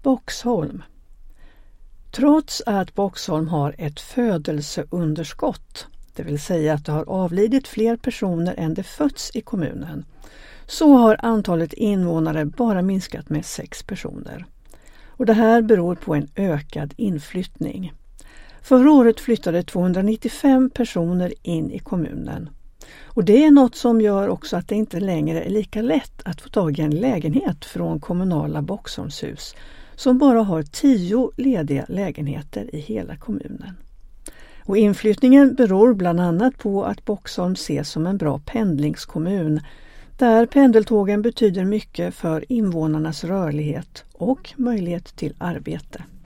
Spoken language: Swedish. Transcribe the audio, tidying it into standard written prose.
Boxholm. Trots att Boxholm har ett födelseunderskott, det vill säga att det har avlidit fler personer än det fötts i kommunen, så har antalet invånare bara minskat med 6 personer. Och det här beror på en ökad inflyttning. Förra året flyttade 295 personer in i kommunen. Och det är något som gör också att det inte längre är lika lätt att få tag i en lägenhet från kommunala Boxholmshus, som bara har 10 lediga lägenheter i hela kommunen. Och inflyttningen beror bland annat på att Boxholm ses som en bra pendlingskommun, där pendeltågen betyder mycket för invånarnas rörlighet och möjlighet till arbete.